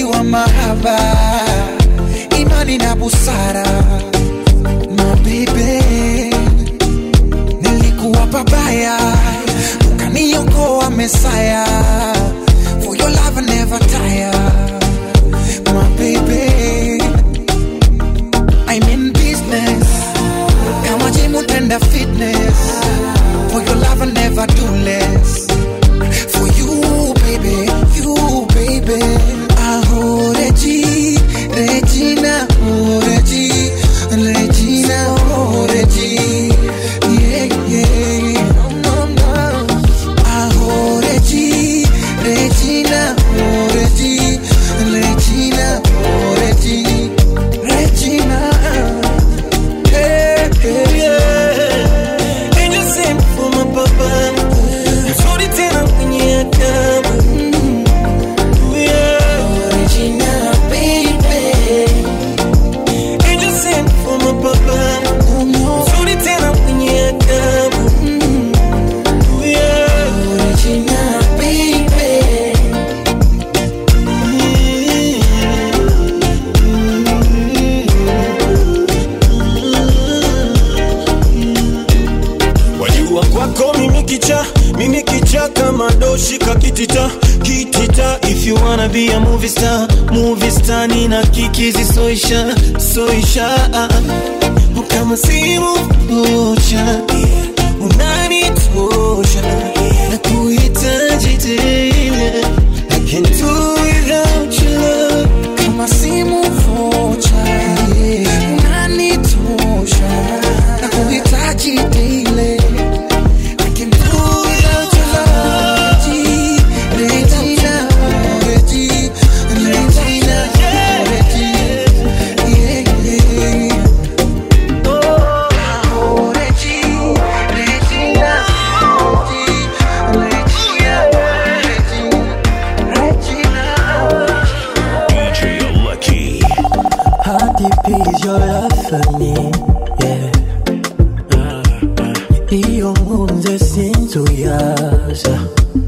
wa mahaba, imani na busara. My baby, nilikuwa babaya, ukaniokoa Messiah. For your love I never tire. My baby, I'm in business, kama gym and fitness. For your love I never do less. For you baby, you baby. Oh Reggie, Regina, oh Reggie, Regina, oh Reggie. Yeah, yeah, no, no. Oh Reggie, Regina, oh Reggie, Regina, oh Reggie, Regina. Hey, hey, yeah. Angel sent for my papa. You told it tena kwenye adabu. Yeah, Regina, baby. Angel sent for my papa. You told it tena kwenye adabu. Yeah, Regina, baby. Wajua kwako mimi kicha kama doshi kakitita kitita. If you wanna be a movie star nina kikizi soisha kama simu tosha, unanitosha na kuhitaji tena. I can't do without your love. Kama simu vocha, unanitosha na kuhitaji daily. I can do without your love. Regina, Reggie, Regina, Reggie. Yeah, yeah. Oh, Reggie, Regina, Reggie, Regina. DJ Lucky. How deep is your love for me? Yeah. Iyo ngunze sinzuyaza.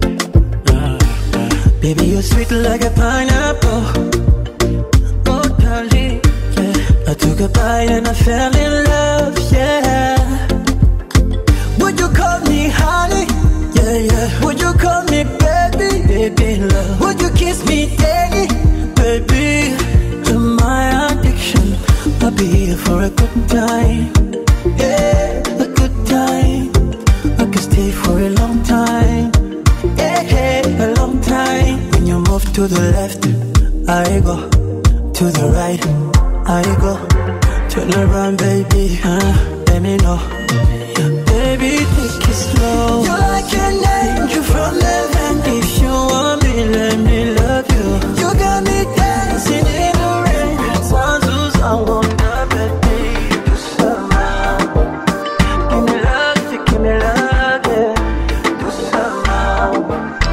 Baby, you're sweet like a pineapple. Oh, darling, yeah. I took a bite and I fell in love, yeah. Would you call me honey? Yeah, yeah. Would you call me baby? Baby, love. Would you kiss me daily? Baby, you're my addiction. I'll be here for a good time. Yeah, a good time. I could stay for a long time. Yeah, a long time. When you move to the left, I go. To the right, I go. Turn around, baby, let me know. Baby, take it slow. You're like an angel from heaven. If you want me, let me love you. You got me dancing in the rain. One, two, I wanna baby, do somehow. Give me love, yeah. Do somehow.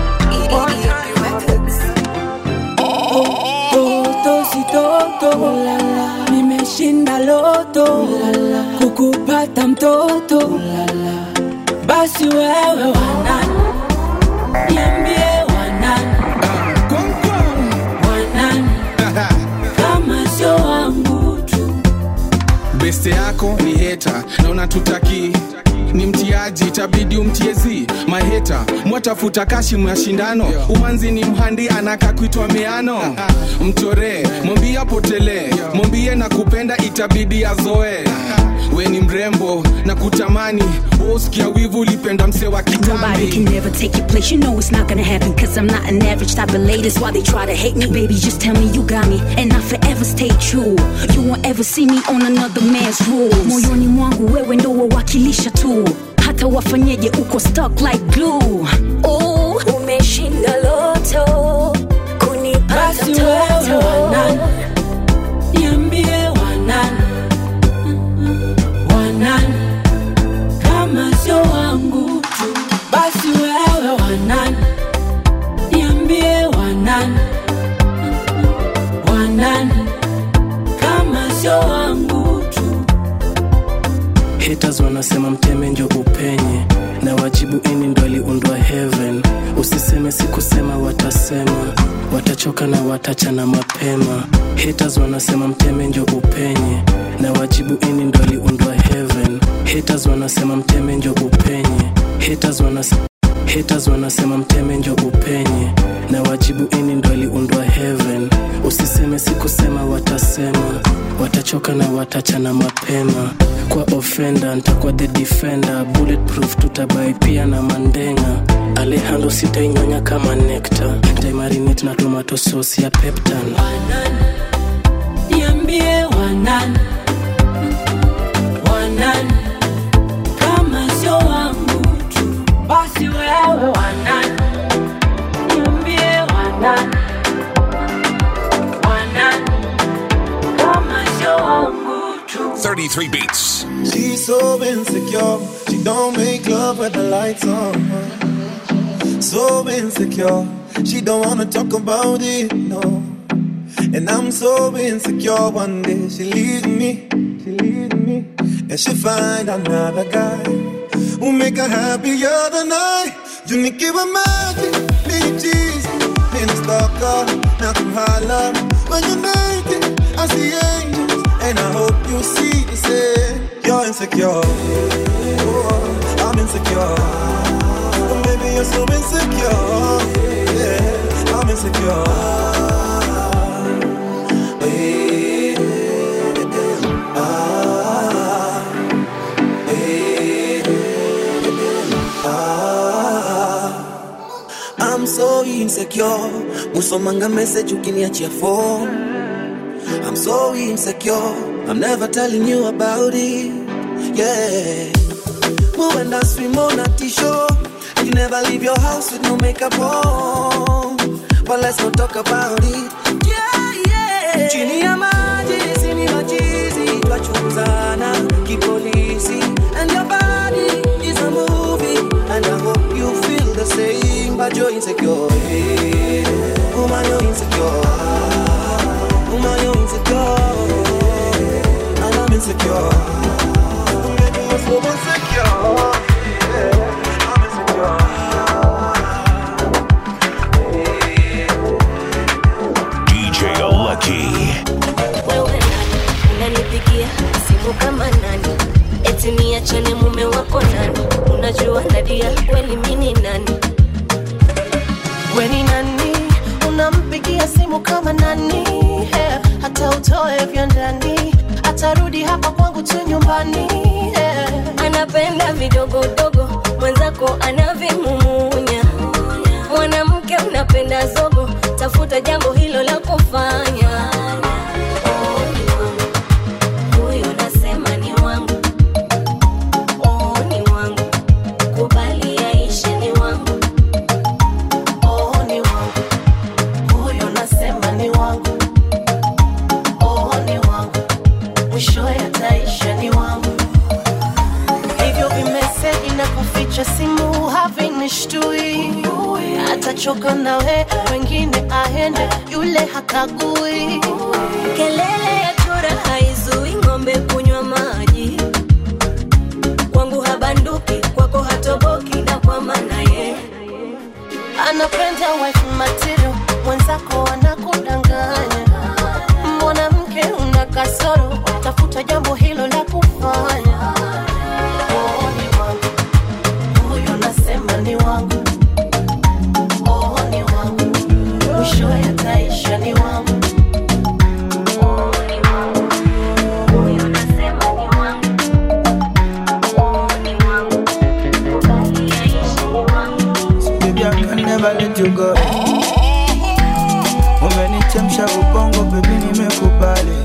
Toto si toto, nimeshinda loto, kukupata mtoto. Basi wewe wanani, niambie wanani, wanani, kama sio wangu tu. Beste yako ni hater na unatutaki, ni mtiaji itabidi umtiezi. Maheta mwatafuta kashi mashindano, umanzi ni mhandi anaka kuitwa meano. Mtore mwambie apotele, mwambie na kupenda itabidi azoe. We ni mrembo na kutamani, usikia wivu ulipenda mse wa kitambi. Nobody can never take your place, you know it's not gonna happen. Cause I'm not an average type of lady, that's why they try to hate me. Baby, just tell me you got me, and I'll forever stay true. You won't ever see me on another man's rules. Moyoni mwangu wewe ndo wawakilisha tu, hata wafanyeje uko stuck like glue. Oh, umeshinda loto, kunipata mtoto. Wanani, niambie wanani, wanani, kama sio wangu tu. Basi wewe wanani, niambie wanani, wanani, kama sio wangu tu. Haters wanasema mteme njo upenye, na wajibu ini ndo aliundwa heaven. Usiseme sikusema, watasema, watachoka na watachana mapema. Haters wanasema mteme njo upenye, na wajibu ini ndo aliundwa heaven. Haters wanasema mteme njo upenye. Haters wanasema mteme njo upenye, na wajibu ini ndo aliundwa heaven. Usiseme sikusema, watasema, watachoka na watachana mapema. Kwa offender nitakuwa the defender, bulletproof tutabai pia na mandenga. Alejandro sitainyonya kama nectar, nitaimarinate na tomato sauce ya peptan. Wanan, niambie wanan, wanan, kama sio wangu tu, basi wewe wanan, niambie wanan, wanan, kama sio wangu tu. 33 beats. She's so insecure, she don't make love with the lights on. So insecure, she don't wanna talk about it, no. And I'm so insecure, one day she leaves me, and she find another guy who make her happier than I. You need give her magic, need cheese, been a stalker, not to holler. When you're naked, I see angels, and I hope you see the same. You're insecure, oh, I'm insecure. Baby, you're so insecure, yeah, I'm insecure. I'm so insecure. Musomanga message ukiniachia phone. I'm so insecure. I'm never telling you about it, yeah. Move and dance, swim on a t-shirt. You never leave your house with no makeup on. But let's not talk about it. Yeah, yeah. Chini ya maji, sini machizi, twachuzana, kipolisi. And your body is a movie, and I hope you feel the same. But you're insecure, yeah. Woman, you're insecure. Woman, you're insecure. And I'm insecure. Baby, you're so insecure. Wewe nani, unanipigia simu kama nani? Eti niachane mume wako nani? Unajua Nadia kweli mimi nani? Wewe ni nani, unampigia simu kama nani? Yeah. Hata utoe vya ndani, atarudi hapa kwangu tu nyumbani, yeah. Anapenda vidogo dogo, mwenzako anavimumunya. Mwanamke unapenda zogo, tafuta jambo hilo la kufanya. Huyo nasema ni wangu, oh ni wangu, kubali yaishe ni wangu, oh ni wangu. Huyo nasema ni wangu, oh ni wangu, mwisho yataisha ni wangu. Hivyo vimeseji na kuficha simu havinishtui. Atachoka nawe, wengine aende, yule hakagui. Kelele ya chura haizui ng'ombe kunywa maji. Kwangu habanduki, kwako hatoboki, na kwa maana ye anapenda wife material, mwenzako anakudanganya. Mwanamke una kasoro, tafuta jambo hilo la kufanya. Oh ni wangu, huyo nasema ni wangu, oh ni wangu, mwisho yataisha ni wangu. Let you go. Umenichemsha ubongo baby nimekubali.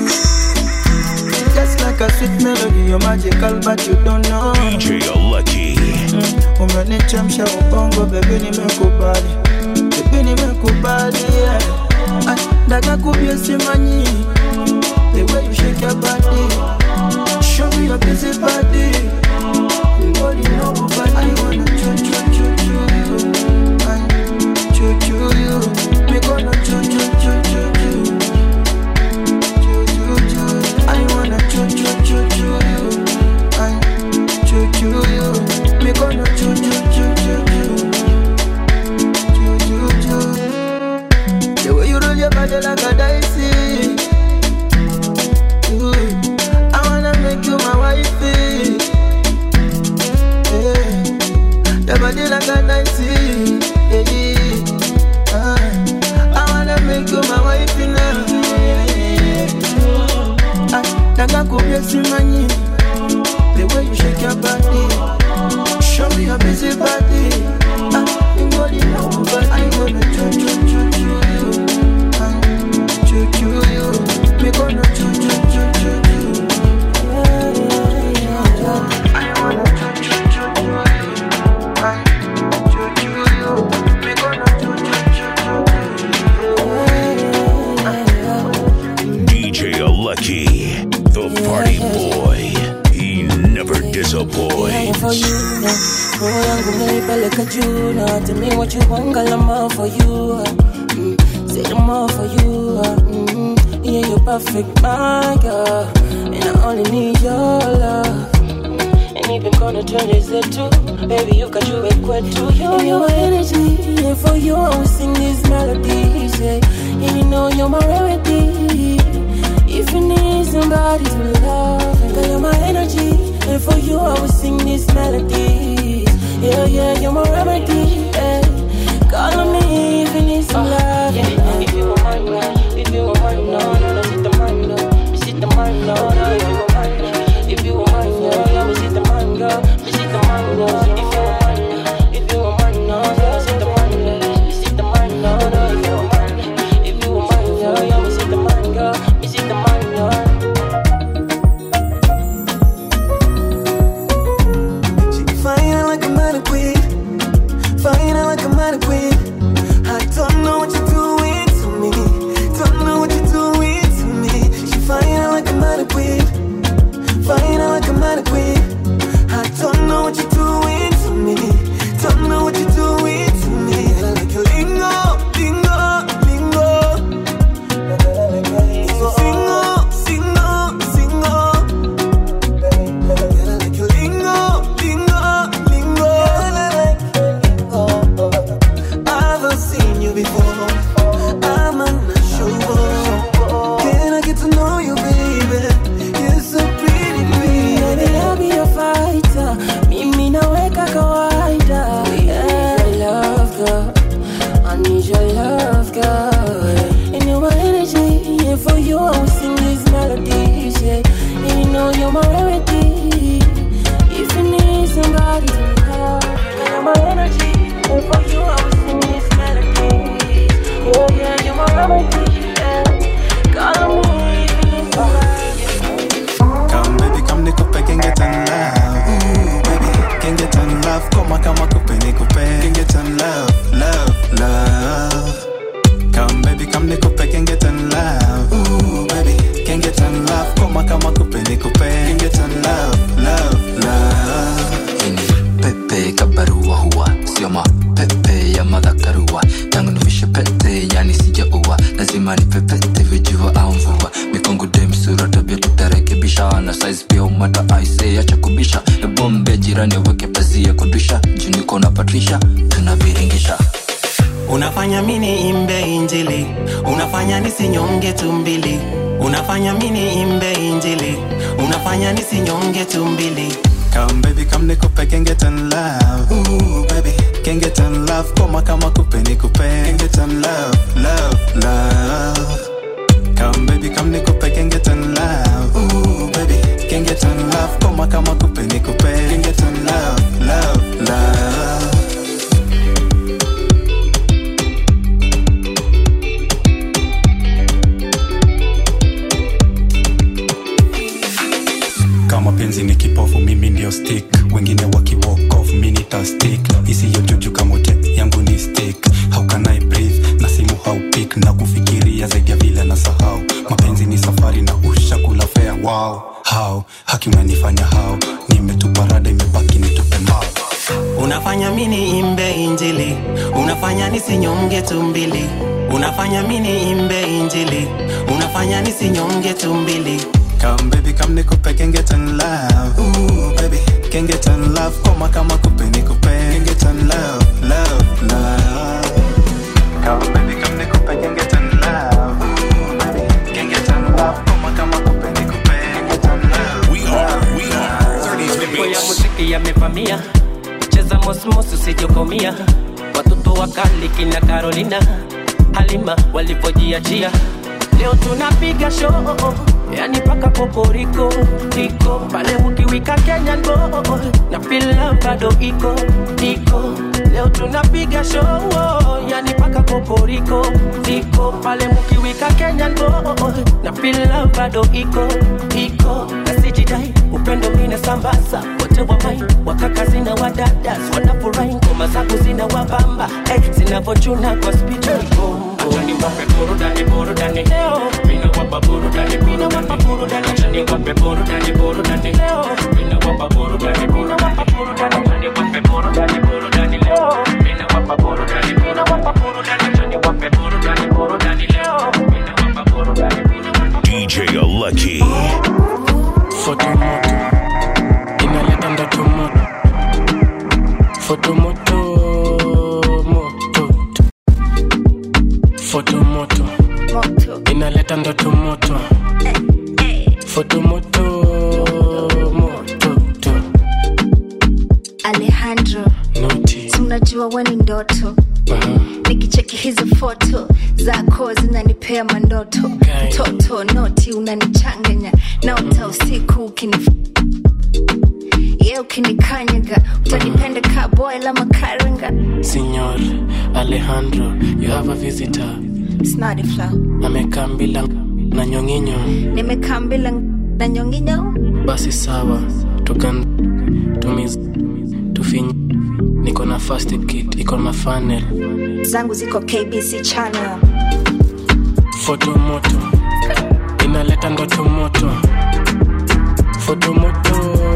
Just like a sweet melody, you're magical but you don't know. DJ Lucky. Umenichemsha ubongo baby nimekubali. Baby nimekubali, yeah. Daga kubye simanyi. The way you shake your body, show me your busy body. Body no body, I wanna choo you. You, me gonna choo you. I wanna choo you. dicey. I wanna make you my wifey. Your body like a dicey. I wanna make you my wifey now. Naga kubyesi manyi. The way you shake your body, show me your busy body. I'm gonna choo you. Me gonna choo you. I wanna choo you. Me gonna choo you. DJ Lucky, the party boy. He never disappoints. For you, roho yangu umeipeleka juu na tell me what you want, girl, I'm all for you. Say I'm all for you. Yeah, you're perfect, my girl, and I only need your love. And even gonna turn this into, baby, you got you equate to you. And you're my energy, yeah, for you I will sing these melodies, yeah. And you know you're my rarity. If you need somebody to love, girl, you're my energy. And for you I will sing these melodies. Yeah, you're my remedy, yeah. Call on me if you need some love, yeah. If you want mine, if you want mine, no, sit the mine, no. Sit the mine, no, if you want mine, if you want mine, yeah, we sit the mine, girl. Sit the mine, no. If you want mine, if you want mine, no, sit the mine, we sit the mine, no, if you want mine, if you want mine, yeah, we sit the mine, girl. We sit the mine, no. Fine like a mannequin, fine like a mannequin. I don't know what you're doing to me, don't know what you're doing to me. She fine like a mannequin, fine like a mannequin. I don't know what you're doing to me, don't know what you're doing to me. I like your lingo, lingo, lingo. Singo, singo, singo. I like your lingo, lingo. I've seen you before. I'm unsure. Can I get to know you, baby? You're so pretty, baby. I'll be a fighter. Mimi naweka kawaida. Yeah, love girl. I need your love, girl. And you're my energy. Yeah, for you I will sing these melodies. Yeah, and you know you're my rarity. If you need somebody to love, you're my energy. And for you I will sing these melodies. Yeah, you're my remedy. Yeah, call me if you need somebody. Come baby, come nikupe can get on love. Baby, can get on love. Koma kupe nikupe can get on love, love, love. Come baby, come nikupe can get on love. Baby, can get on love. Koma kupe nikupe can get on love, love, love. Ini pepe kabarua huwa sio mapepe ya madhakarua. Tangu nivishe pete yani sijaua, lazima ni pepete vijua au mvua. Mikongo dem sura tabia tutarekebisha, na size pia umata aise acha kubisha. Bombe jirani weke pazia kudisha, juniko na Patricia tunaviringisha. Unafanya mini imbe injili, unafanya nisinyonge tumbili. Unafanya mini imbe injili, unafanya nisinyonge tumbili. Come baby, come nikupe can get on love. Baby, can get on love. Koma kupe nikupe can get on love, love, love. Come baby, come nikupe can get on love. Baby, can get on love. Koma kupe nikupe can get on love, love, love. Kama penzi ni kipofu mimi ndio stick, wengine waki walk off mimi nita stick. Isi yo juju kama te yangu ni stick. How can I breathe na simu how pick, na kufikiria zaidi ya vile na sahau. Mapenzi ni safari na ushakula fare. Wow, how haki unanifanya how, nimetupa rada imebaki nitupe mao. Unafanya mini imbe injili, unafanya nisinyonge tumbili. Unafanya mini imbe injili, unafanya nisinyonge tumbili. Come baby, come nikupe can get on love. Baby, can get on love. Koma kupe nikupe can get on love, love, love. Come baby, come nikupe can get on love. Mwizi amevamia, cheza mosmos usijokomia. Watoto wakali kina Carolina, Halima walipojiachia. Leo tunapiga show, yani paka kokoriko iko pale ukiwika Kenyan boy na feel bado iko. Leo tunapiga show, yani paka kokoriko iko pale ukiwika Kenyan boy na feel bado iko. Na sijidai upendo mine sambaza, wote wa mai wakaka zina wadadas wanafurahi, ngoma zako zina wabamba zinavochuna kwa speed. Achani wape burudani leo, mina wapa burudani achani wape burudani leo, mina wapa burudani achani wape burudani leo, mina wapa burudani achani wape burudani leo, mina wapa burudani. DJ Lucky Fotomoto inaleta ndoto moto. Fotomoto Fotomoto inaleta ndoto moto. Fotomoto moto. Alejandro Noti, tunajua wani ndoto. Nikicheki hizo foto zako zinanipea mandoto. Toto noti unanichanganya naota usiku ukinikanyaga utanipenda ka boy la makaranga. Signor Alejandro, you have a visitor. Snotty flow. Amekambila na nyonginyo. Nimekambila na nyonginyo. Basi sawa, tukan tufinyi. Niko na first aid kit, iko na funnel. Zangu ziko KBC channel. Fotomoto inaleta ndoto moto. Fotomoto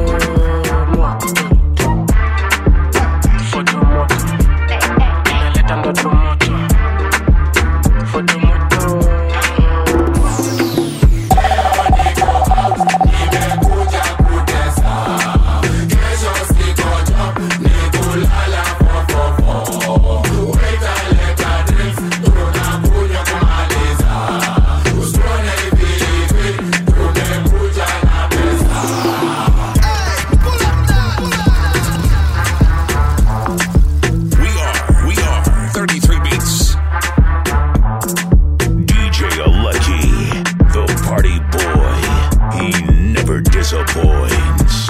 inaleta ndoto moto. Fotomoto nimekuja kutesa, kesho sikojo nikulala fofofo. Waita leta drinks, tunakunywa kumaliza. Usione hivi, tumekuja na pesa. We are 33 Beats. DJ Lucky, the party boy. He never disappoints.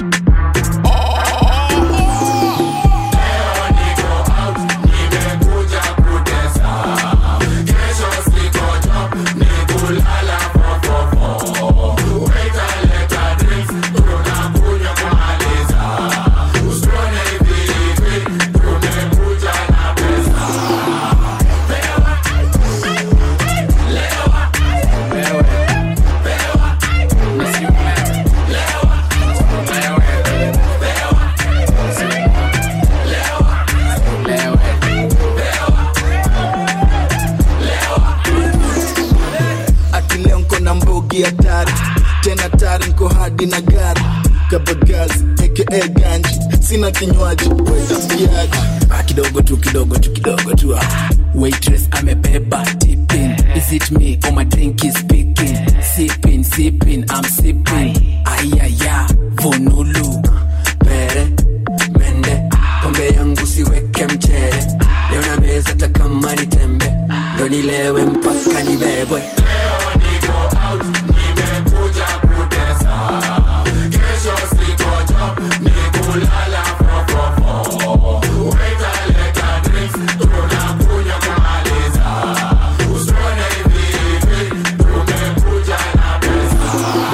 Akileo nko na mbogi hatari, tena tari nko hadi na gari. Kabagazi, aka ganji, sina kinywaji, wetapiaji. Kidogo tu. Waitress amebeba tipping. Is it me or my drink is speaking? Sipping, I'm sipping. Ayaya, vonulu. Pere, mende, pombe yangu siweke mchere. Leo na meza takama ni tembe, ndo nilewe mpaka nibebwe. Leo niko out, nimekuja kutesa. Kesho sikojo, nikulala fofofo. Waita leta drinks, tunakunywa kumaliza. Usione hivi, tumekuja na pesa.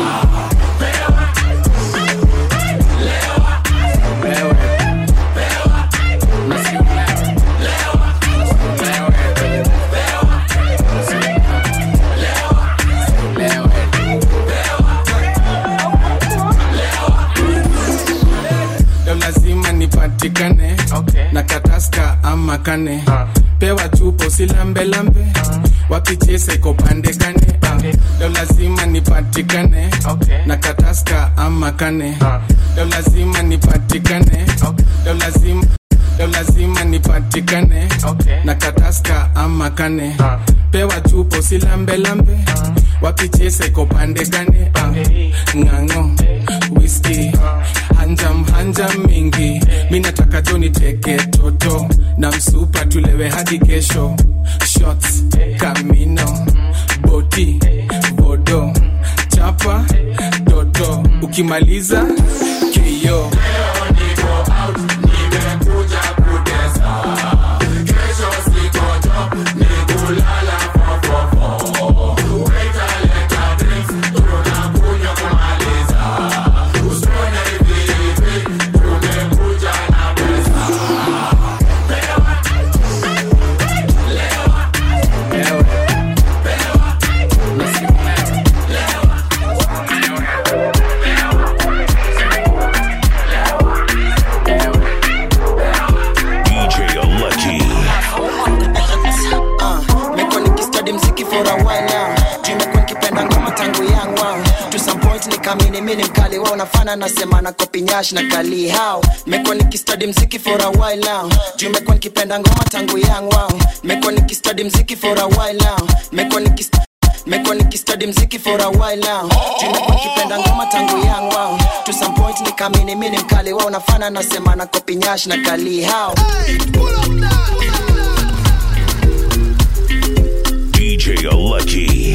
Lazima nipatikane, na kataska ama kane. Pewa chupo silambe, wakichese kopande kane. Leo lazima nipatikane, na kataska ama kane. Leo lazima nipatikane, leo lazima nipatikane, na kataska ama kane. Pewa chupo silambe, wakichese kopande kane. Ngango, whiskey, hanjam mingi. teke toto na msupa tulewe hadi kesho. Shots, Camino, Boti, Bodo, Chapa, Toto. Ukimaliza, K.O. Mini mkali wao nafana nasema na copy nyash na kali hao. Meko nikistudy mziki for a while now. Juu meko nikipenda ngoma tangu young wow. Meko nikistudy mziki for a while now. Meko nikistudy mziki for a while now. Juu meko nikipenda ngoma tangu young wow. To some point nikamini mini mkali wao nafana nasema na copy nyash na kali hao. DJ Lucky.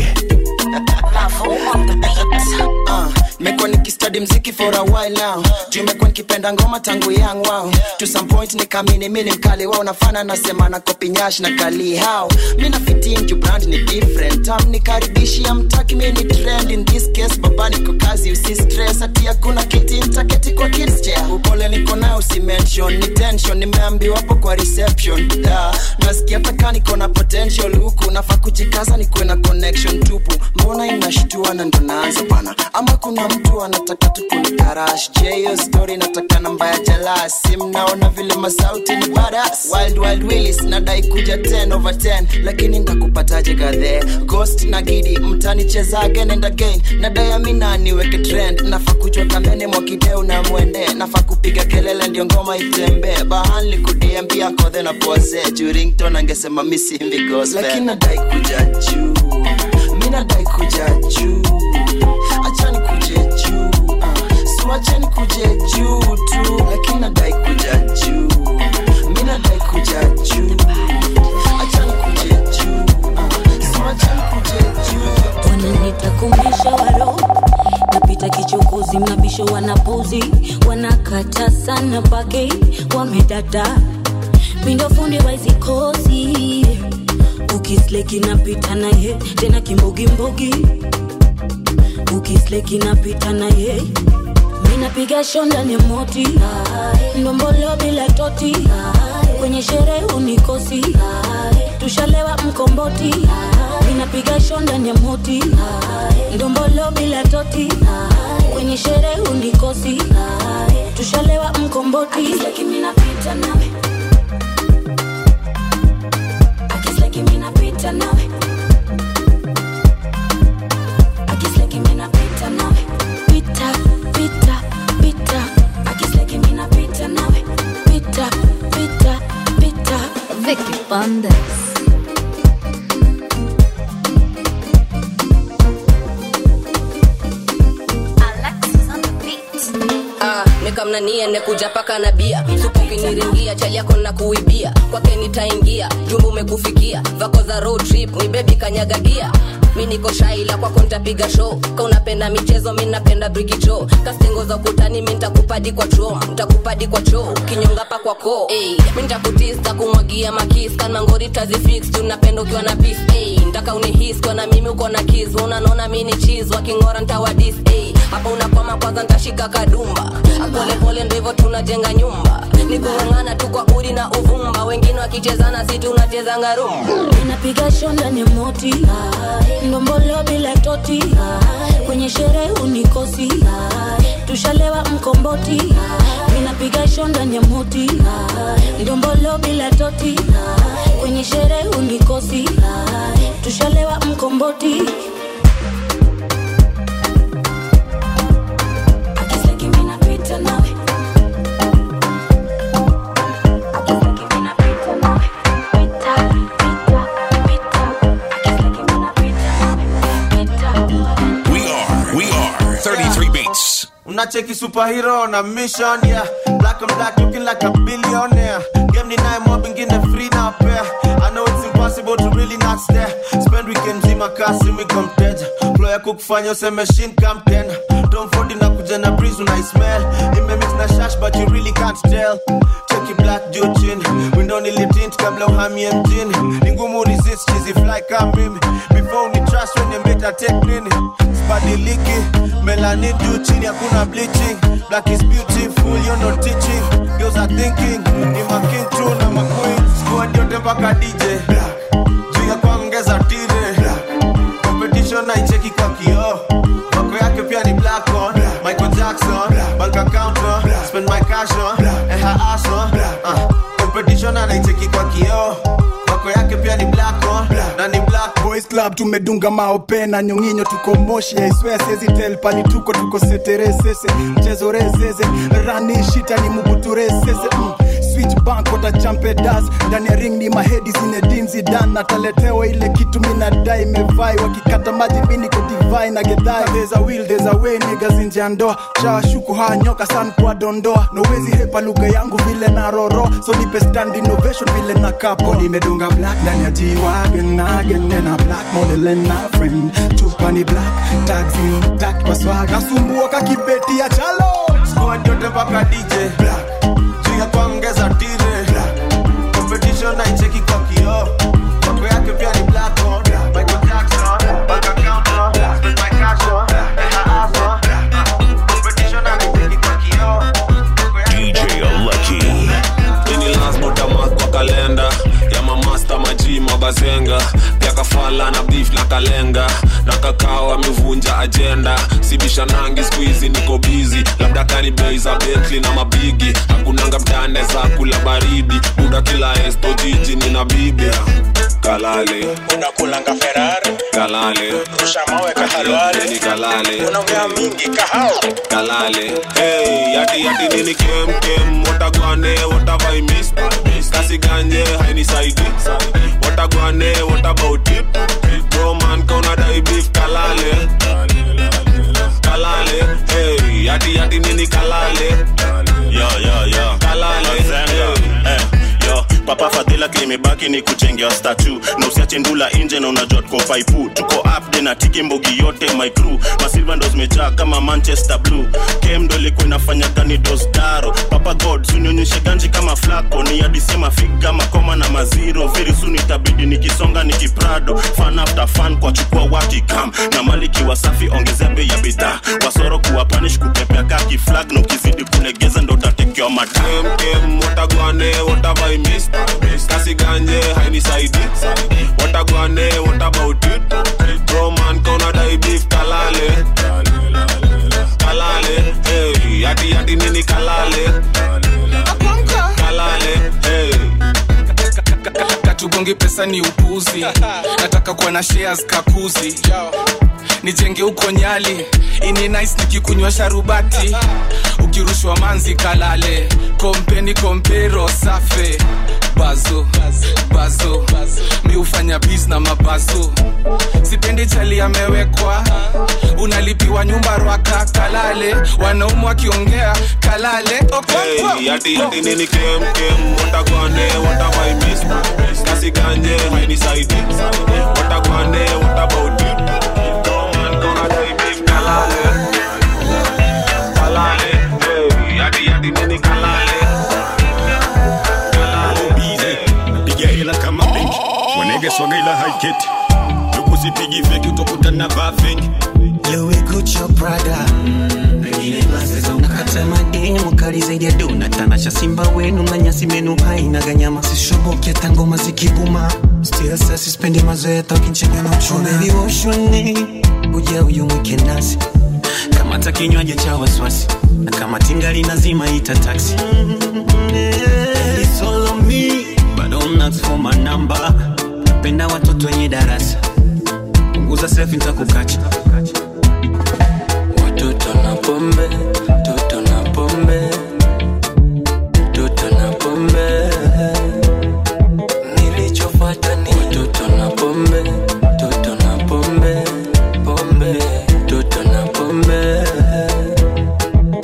Meko nikistudy mziki for a while now. Juu meko nikipenda ngoma tangu young wow. To some point nikamini mini mkali wao nafana nasema na copy nyash na kali hao. Mina fit into brand ni different. Nikaribishi amtaki mini trend. In this case baba niko kazi usi stress. Ati hakuna kiti nitaketi kwa kids chair. Upole niko na usi mention. Ni tension nimeambiwa hapo kwa reception. Nasikia taka niko na potential huku. Nafaa kujikaza nikuwe na connection tupu. Mbona inashtua na ndo naanza bana. Ama kuna mtu anataka tukunikarash. J.O. story nataka namba ya jalasi. Mnaona vile masauti ni badass. Wild Willis nadai kuja 10/10. Lakini ndakupataje gadhe. Ghost na Gidi mtani cheza again and again. Nadai amina niweke trend. Nafaa kujua kamene mwakideu na mwende. Nafaa kupiga kelele ndio ngoma itembe. Bahali kudiambia kodhe na pose. Jurington angesema misi himbi gospel. Lakini nadai kuja juu. Mina dai kuja juu. Achani kuje juu. Swachani kuje juu tu. Lakini nadai kuja juu. Mina dai kuja juu. Achani kuje juu. Swachani kuje juu. Wananitakumbisha waro. Napita kichukuzi mnabisho wanapuzi. Wanakata sana pake. Wamedada. Mindo fundi waisi kozi. Ukisleki napita na ye. Tena kimbogi mbogi. Ukisleki napita na ye. Mina piga shonda ni moti. Ndombolo bila toti. Kwenye sherehe unikosi. Tushalewa mkomboti. Mina piga shonda ni moti. Ndombolo bila toti. Kwenye sherehe unikosi. Tushalewa mkomboti. Akisleki mina pita nawe. Akisleki mina pita nawe. Akisleki mina pita nawe. Pita, pita, pita. Akisleki mina pita nawe. Pita, pita, pita. Vicky Bandes. Nikamna niende kuja paka na bia. Supu kiniringia chali yako na kuibia. Kwake nitaingia, jumbu umekufikia. Vako za road trip, ni baby kanyaga gia. Mimi niko shaila kwako nitapiga show. Ka unapenda michezo, mimi napenda brigicho. Kastingo za ukutani, mimi nitakupadi kwa trom. Nitakupadi kwa choo, kinyonga pa kwa ko. Mimi nitakutista kumwagia makis. Kana ngori tazi fix, tunapenda ukiwa na peace. Nitaka unihis kwa na mimi uko na kiss. Unaona mimi ni cheese, wakingora nitawadis. Hapa unakwama kwanza nitashika kadumba. Pole pole ndio hivyo tunajenga nyumba. Nikungana tu kwa udi na uvumba. Wengine wakicheza na sisi tunacheza ngarumba. Ninapiga shonda ni moti. Ndombolo bila toti. Kwenye sherehe unikosi. Tushalewa mkomboti. Ninapiga shonda ni moti. Ndombolo bila toti. Kwenye sherehe unikosi. Tushalewa mkomboti. Unacheki superhero on a mission, yeah. Black and black looking like a billionaire. Game ni nae mob ingine free na pair. I know it's impossible to really not stare. Spend weekend zima kasi mi komteja. Flow ya kukufanya use machine come tena. Don't fold in kuja na breeze when I smell. Ime mix na shash but you really can't tell. Check it black juu chini. Window nilitint kabla uhamie mjini. Ningumu resist cheesy fly kama mimi. Before ni trust when you better take nini. Spadiliki, melanin juu chini hakuna bleaching. Black is beautiful, you're not teaching. Girls are thinking, ni ma king true na ma queen. Squad yote mpaka DJ. Juu ya kuongeza tire. Competition na icheki kwa kioo. Wako yake pia ni black on. Michael Jackson, bank account on. Spend my cash on, and her ass on. Competition na icheki kwa kioo. Wako yake pia ni black on. Na ni black boys club tumedunga maopena nyonginyo tuko moshi I swear sezi tell pali tuko seteresese mchezo rezeze rani shita ni mubuturesese switch bank what a champion does ndani ya ring ni mahedi Zinedine Zidane nataletewa ile kitu mina dai mevai wakikata maji mimi ko divine na gedai there's a will there's a way niggas nje ya ndoa shawashuku hanyoka sana kwa dondoa no wezi hepa lugha yangu vile na roro so nipe stand innovation vile na kapo nimedunga black ndani ya G-Wagon again and a black model and a friend chupani black tags in tack kwa swag nasumbua kakibeti ya chalo squad yote mpaka DJ black juu ya kuongeza tire black competition na icheki kwa kioo wako yake pia ni black on Michael Jackson bank account on spend my cash on and her ass on competition na icheki kwa kioo DJ Lucky ini last bottom kwa kalenda ya mamasta majima bazenga pia kafala na beef na kalenga na kakao amevunja agenda sibisha nangi squeeze niko busy labda kani bei za Bentley na mabigi hakunanga mtane za kula baridi buda kila esto jiji nina bibi kalale unakulanga Ferrari kalale rusha mawe kahalwale ni kalale unaongea mingi kahao kalale hey yati nini kem watagwane whatever I miss kasi ganje haini saidi watagwane what about it bro man kona dai beef kalale hey yati nini kalale yo kalale hey yo papa fadhila kimebaki ni kuchengea statue na usiache ndula nje na unajua tuko paipu tuko up na tiki mbogi yote my crew masilva ndo zimejaa kama Manchester Blue kem ndo ilikuwa inafanya gani dostaro papa god unionyeshe ganji kama flako ni hadi sema figa makoma na maziro very soon itabidi nikisonga nikiprado fan after fan kwa chukua wakikam na maliki wasafi ongezea bei ya bidhaa wasoro kuwa punish kutepea kaki flag na ukizidi kulegeza ndo utatekewa matam kem watagwane whatever I miss kasi ganje haini saidi watagwane what about it bro man kona dai beef kalale hey yati nini kalale hey katugongi pesa ni upuzi nataka kuwa na shares kakuzi nijenge uko Nyali ini nice nikikunywa sharubati ukirushwa manzi kalale kompero safe bazo mi ufanya biz na mabazo sipendi chali amewekwa unalipiwa nyumba rwaka kalale wanaumu wakiongea kalale hey yati nini kem watagwane whatever I miss kasi ganje haini saidi watagwane what about it gonna die beef kalale hey yati nini kalale piga hela kama benki wanege swaga ila haiketi ukusipigi feki utokutana vafengi Louis Gucci Prada nakata mademu kali zaidi ya dona tanasha simba wenu na nyasi menu haina ganyama sishoboke tango mazikibuma still sasa spendi mazoea tokinchega na uchuna baby woshoni uja uyumwike nasi kama takinywaje cha waswasi na kama tingali nazima ita taxi it's all on me but don't ask for my number penda watoto wenye darasa punguza selfie nitakukacha watoto na pombe toto na pombe nilichofuata ni watoto na pombe toto na pombe toto na pombe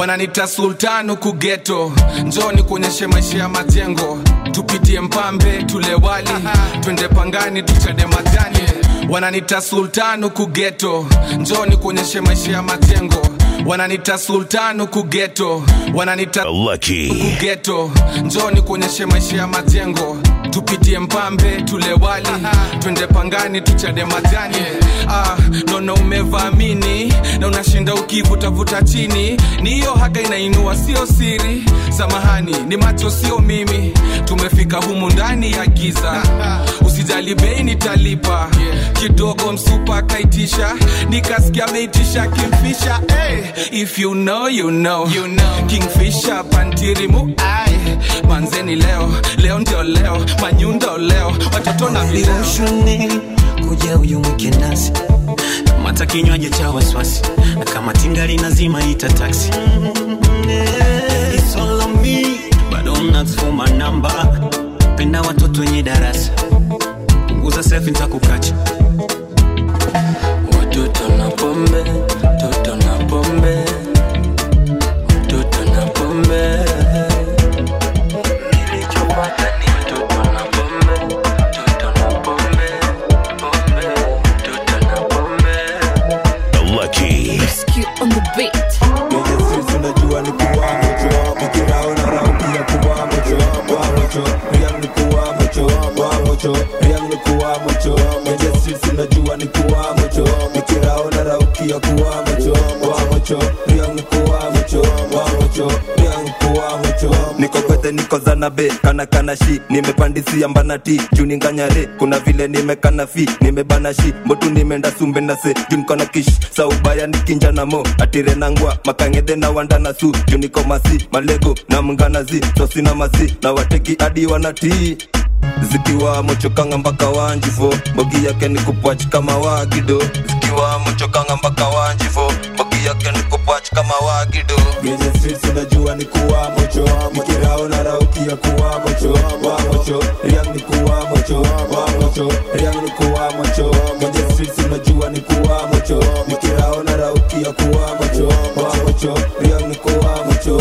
wananita sultanu kugeto. Njoni kuonyeshe maisha ya majengo, tupitie Mpambe tule wali, twende Pangani tuchade majani. Wananita sultanu kugeto, njoni kuonyeshe maisha ya majengo, wananita sultanu kugeto, wananita Lucky kugeto. Njoni kuonyeshe maisha ya majengo, tupitie Mpambe tule wali, twende Pangani tuchade majani. Nono umevamini na unashinda ukivutavuta chini, ni hiyo haga inainua sio siri. Samahani ni macho sio mimi, tumefika humu ndani ya giza. Usijali bei nitalipa, kidogo msupa kaitisha, nikasikia meitisha Kingfisher. If you know, you know, you know. Kingfisher pantirimu ai, manzeni leo ndio leo, manyundo leo, watoto na vileo. Kuja uyumuke nasi, mata kinywaji cha waswasi, na kama tingali nazima ita taxi. It's all on me, but don't ask for my number. Penda watoto wenye darasa, punguza selfie nitakukacha. Watoto na pombe, toto na pombe, toto na pombe. Nilichopata ni toto na pombe, toto na pombe, pombe, toto na pombe. Lucky Rescue on the beat. Sisi unajua ni kuwa mocho, ukiraona rauki ya kuwa mocho, Riang ni kuwa mocho, Riang ni kuwa mocho. Sisi unajua ni kuwa mocho, ukiraona rauki ya kuwa mocho, Riang ni kuwa mocho, Riang ni kuwa mocho. Niko kwete niko zanabe, kana shi, nimepandisia mbanati, juni nganyare, kuna vile nimekana fi, nimebana shi, mbotu nimeenda sumbe na se, juni kona kish, saubaya nikinja na mo, atire nangwa, makangede na wanda na su, juni komasi, malego, na mnganazi, sosi na masi, na wateki adi wanati. Zikiwa mochokanga mpaka wanjifo, bogi yake ni kupwach kama wagido. Zikiwa mochokanga mpaka wanjifo, bogi yake ni kupwach kama wagido. Geje streets unajua ni kuwa mocho, mkirao na rauki ya kuwa mocho, Riang ni kuwa mocho, Riang ni kuwa mocho. Geje streets unajua ni kuwa mocho, mkirao na rauki ya kuwa mocho, Riang ni kuwa mocho,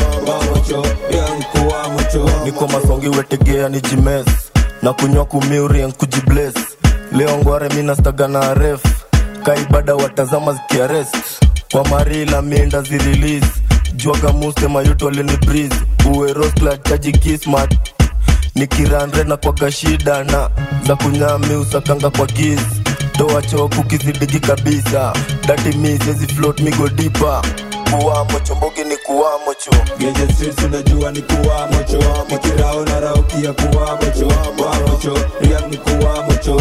Riang ni kuwa mocho. Niko masongi wetegea ni jimes, na kunywa kumiuri and kujibless. Leo ngware mina staga na ref, kaibada watazama zikiarest. Kwa marila mienda zirelease, juaga muste mayuto alini breeze. Uwe rosla chaji kismat, nikiranre na kwa gashida na za kunyami usakanga kwa giz. Doa choku kizidigi kabisa, dati mizezi float migo deeper. Kuwa mocho mbogi ni kuwa mocho, Geje streets unajua ni kuwa mocho, mkirao na rauki ya kuwa mocho, Riang ni kuwa mocho,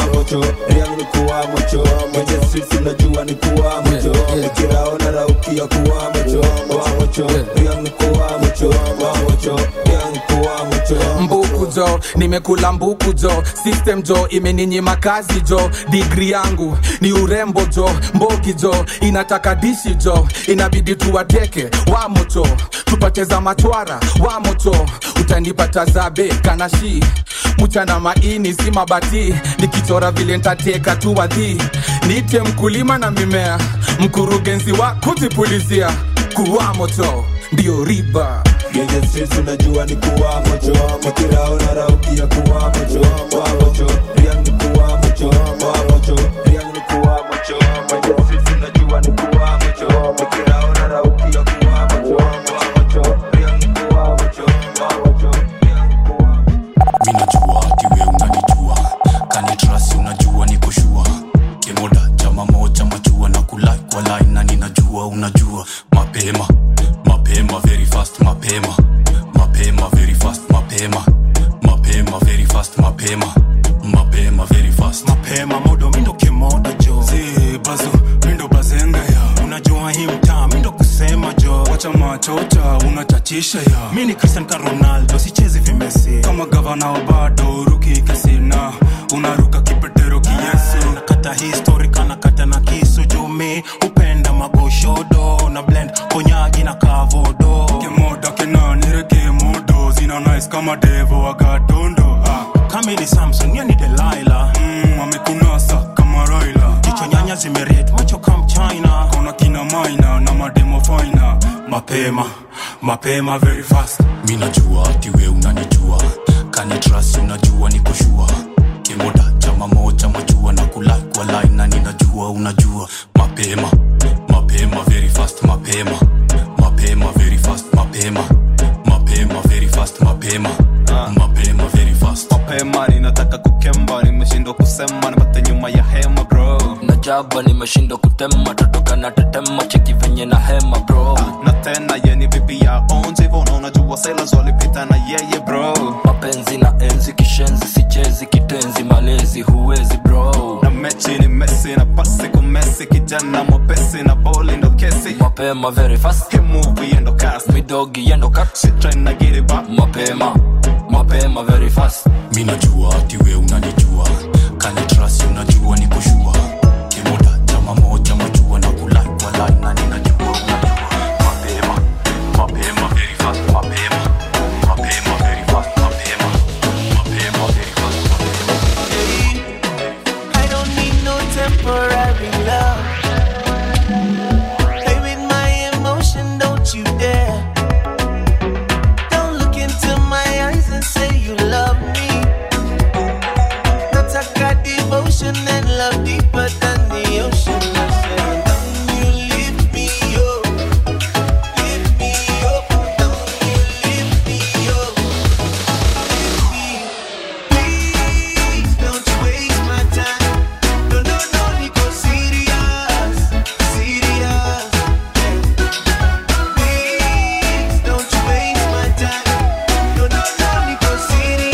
Riang ni kuwa mocho. Geje streets unajua ni kuwa mocho, mkirao na rauki ya kuwa mocho, Riang ni kuwa mocho, Riang ni kuwa mocho. Mbuku jo, nimekula mbuku jo, system jo, imeninyima kazi jo, degree yangu ni urembo jo, mbogi jo, inataka dishi jo, inabidi tuwateke, wa moto, tupateza machwara, wa moto, utanipata zabe, kanashi, mchana maini, si mabati, nikichora vile ntateka tuwadhi, nite mkulima na mimea, mkurugenzi wa kutipulizia, kuwa moto, ndio riba. Geje streets unajua ni kuwa mocho, mkirao na rauki ya kuwa mocho, Riang ni kuwa mocho, Riang ni kuwa mocho. Geje streets unajua ni kuwa mocho, mkirao na rauki ya kuwa mocho, Riang ni kuwa mocho, Mina jua ati we unanijua, kani trust unajua ni kushua. Kemoda chama moja machua na kulai kwa line na ninajua unajua. Mapema, mapema very fast mapema, mapema very fast mapema, mapema very fast mapema, mapema very fast mapema. Modo mindo kemoda jo, zi bazo mindo bazenga ya, unajua hii mtaa mindo kusema jo. Wacha machota unatatisha ya, mini Cristiano Ronaldo sichezi vimesi, kama gavana wa bado ruki kasina, unaruka kipetero kiyesu. Nakata history kana kata na kisu jumi, upenda magoshodo na blend konyagi na kavodo. Kemoda kena nireke modo, zina nice kama devo wagadondo. Kamili Samson yani Delilah, wamekunasa kama Raila. Jicho nyanya zimeret macho kam China, kona kina maina na mademo faina. mapema very fast. Minajua ati we unanijua, kani trust unajua ni kushua. Kimoda chama moja majua na kulai kwa line na ninajua unajua. Mapema very fast, mapema very fast, mapema very fast, mapema very fast. Mapema ninataka kukemba, nimeshindwa kusema nipate nyuma ya hema bro. Najaba nimeshindwa kutema, totoka na tetema, cheki venye na hema bro. Na tena yeni bibi ya onzi, vona unajua sailors walipita na yeye bro. Mapenzi na enzi kishenzi, sichezi kitenzi, malezi huwezi bro. Na mechi ni Messi na pasi kumesi, kijana mwepesi na boli ndo kesi. Mapema very fast, hii movie endo cast, midogi endo cut, shit trying to get it back. Mapema very fast. Minajua ati we unanijua, kani trust unajua ni kushua. Kimoda chama moja majua na kulai kwa line na ninajua unajua. Mapema very fast, mapema very fast, mapema very fast, Hey, I don't need no temporary love. Play with my emotion, don't you dare. Don't look into my eyes and say you love me. Nataka devotion and love deeper than the ocean. I said, don't you lift me up, lift me up. Don't you lift me up, lift me. Please don't you waste my time. No, Nico, serious. Please don't you waste my time. No, Nico, serious.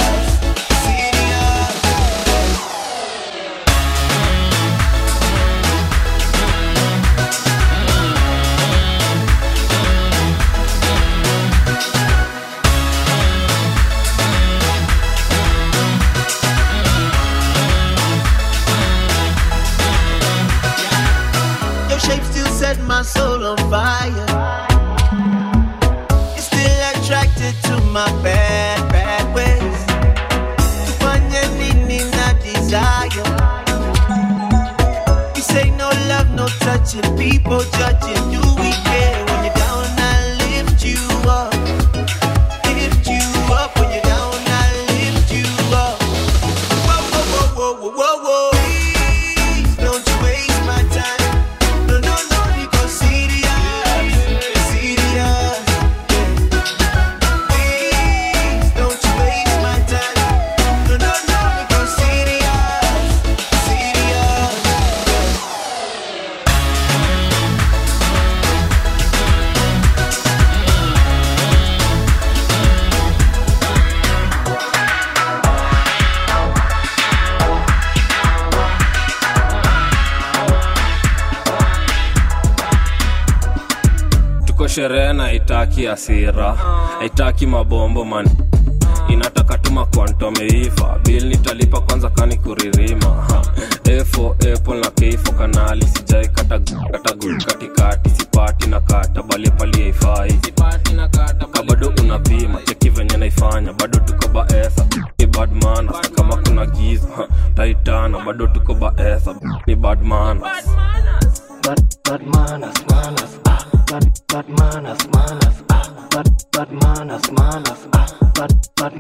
Your shape still set my soul on fire. You're still attracted to my bad ways. Tufanye nini na desire. You say no love, no touching, people judging. Do we care? When you're down, I lift you up. Lift you up. When you're down, I lift you up. Whoa. Please don't you waste my time. No, Nico, serious. Please don't you waste my time. No, Nico, serious. Tuko sherehe na haitaki asira, haitaki mabombo man, inataka tuma quantum meiva. Bill nitalipa kwanza kani kuririma. Efo apple na keifo kanali, sijai kata katikati, sipati na kata bali pali haifai. Bado unapima cheki venye naifanya, bado tuko baesa. Ni bad man kama kuna giza taitana, bado tuko baesa. Ni bad man. Bad manners, bad manners, bad manners, bad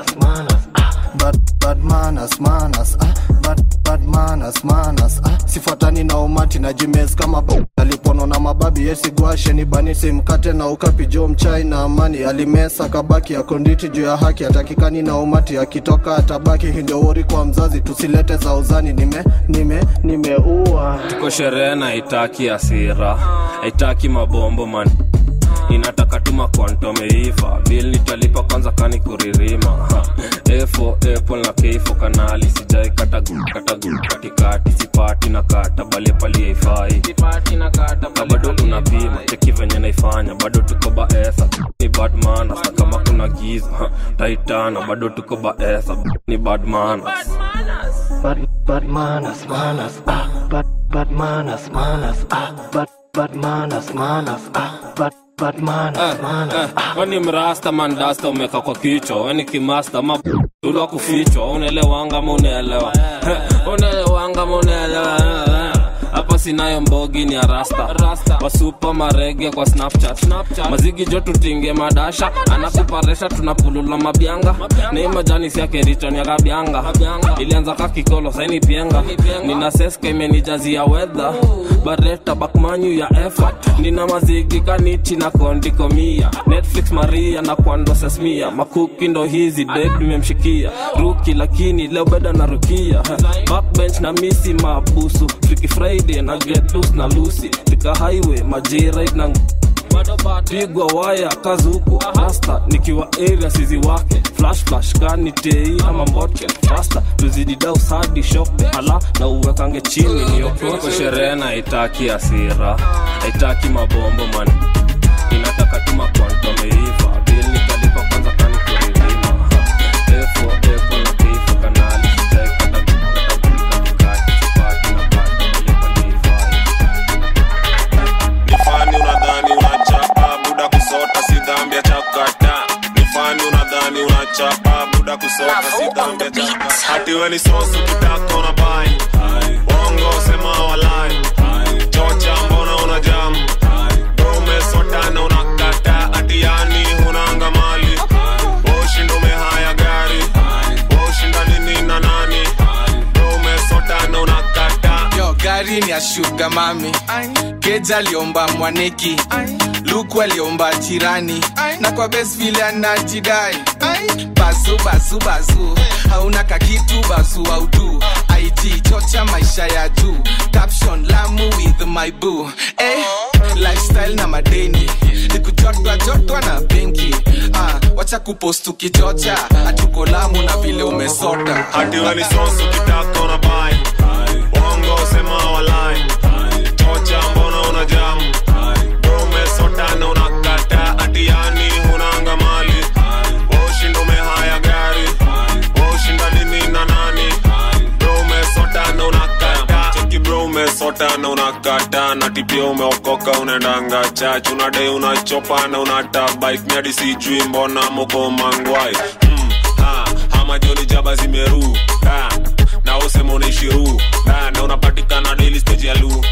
manners, sifuatani na umati na jimez kama alipono na mababi yesi guashe ni bani simkate na ukapi jo mchai na amani alimesa kabaki ya konditi juu ya haki atakikani na umati akitoka atabaki. Ndio wori kwa mzazi tusilete za uzani, nimeua. Tuko sherehe na haitaki asira, haitaki mabombo man, inataka tuma quantum meiva. Bill nitalipa kwanza kani kuririma. Efo apple na keifo kanali, sijai kata katikati, sipati na kata bali pali haifai. Bado unapima cheki venye naifanya, bado tuko baesa. Ni bad man kama kuna giza taitana, bado tuko baesa. Ni bad man. Bad manners, bad manners, Wani mrasta man dasta umeka kwa kichwa, wani kimasta tulwa kufichwa. Unaelewanga ma unaelewa, unaelewanga ma unaelewa. Hapa kasi nayo mbogi ni arasta wasupa marege kwa Snapchat mazigi jo tutinge madasha anakuparesha tunapulula mabianga ni majani siake riton ya kabianga ilianza kakikolo saini pienga nina seska imenijazi ya weather bareta bakmanyu ya effort nina mazigi kanichi na kondikomia Netflix Maria na kwando sesmia makuki ndo hizi deg nimemshikia ruki lakini leo beda na rukia backbench na misi mabusu Freaky Friday na get loose na Lucy tika highway majira na pigwa waya kazuku rasta nikiwa area sizi wake flash kani tei ama mboke rasta tuzidi dau sadi shope hala na uwekange chini niokoke sherehe na itaki asira itaki mabombo man inataka tuma quantum meiva bill nikalipa kwanza kani kuridhima efo na kifo kanali chapa buda kusota sidambe chapa hati weni sosu kitako na bai bongo sema walai chocha mbona unajamu bome sota na unakata ati yani hunanga mali oshindo mehaya gari oshinda nini na nani bome sota na unakata yo gari ni ya sugar mami keja liomba mwaneki Luku aliomba tirani na kwa best vile anajidai bazu hauna kakitu bazu au du IG chocha maisha ya juu caption Lamu with my boo lifestyle na madeni nikujotwa na benki wacha kupost ukichocha atuko Lamu na vile umesota hadi wani sosu kitako na bai bongo sema walai chocha mbona unajamu sota na unakata ati yani hunanga mali oshindo mehaya gari oshinda nini na nani bro umesota na unakata cheki bro umesota na unakata na tipia umeokoka unaendanga church unadai unachopa na unata bike miadi sijui mbona moko mangwai hama joni jaba zimeru na usema unaishiru na unapatikana daily stage ya lu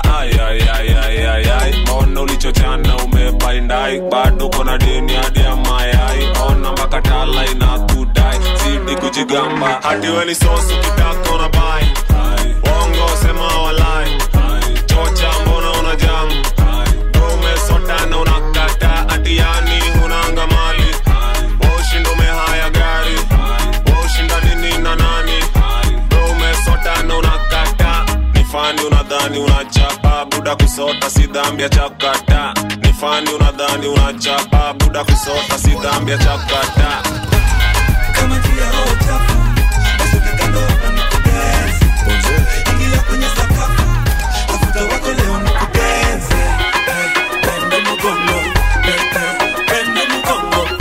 ay mbona ulichochana umebaindai bado kona deni hadi ya mayai ona mpaka tala inakudai zidi kujigamba hadi weni sosu kitako na bai bongo sema walai chocha mbona unajamu umesota na unakata ati yani hunanga mali oshindo mehaya gari oshinda nini na nani umesota na unakata nifani unadhani unachapa buda kusota si dhambi ya chakata nifani unadhani unachapa buda kusota si dhambi ya chakata kama tia roho chafu basuka kando na kudance ingia kwenye sakafu tafuta wako leo na kudance pendo mgongo pendo mgongo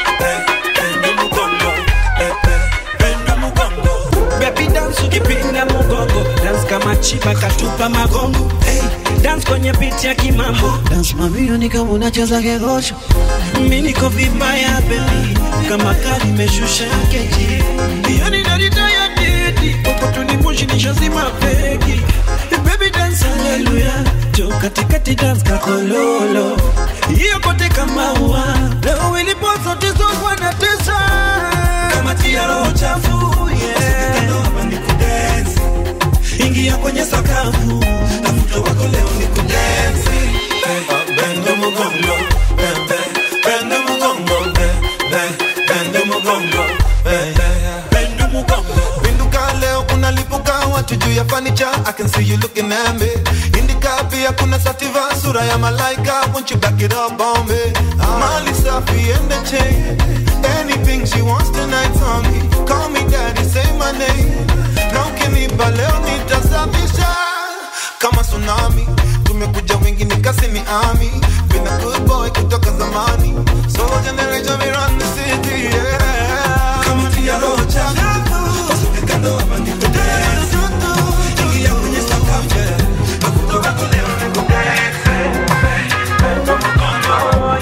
pendo mgongo pendo mgongo baby dance ukipinda mgongo dance kama chiba katupa magongo dance kwenye beat ya kimambo dance mamio ni kama unacheza kegosho mimi niko vibaya baby kama kali imeshusha keji yani narita ya didi uko tunimushi nishazima feki baby dance hallelujah jo katikati dance kakololo hiyo kote kama ua leo ilipozo tizo kwa na tesa kama tia roho chafu yeah kando hapa ni kudance ingia kwenye sakafu tafuta wako leo ni kudance bendo mgongo bendo mgongo bendo mgongo bendo mgongo binduka leo unalipuka watu juu ya furniture I can see you looking at me indika pia kuna sativa sura ya malaika won't you back it up on me mali safi and the chain anything she wants tonight on me call me daddy say my name now ukinipa leo nitasafisha kama tsunami tumekuja wengi nikasi ni army been a good boy kutoka zamani so generation we run the city yeah kama tia roho chafu basuka kando hapa ni kudance ingia kwenye sakafu tafuta wako leo ni kudance bendo mgongo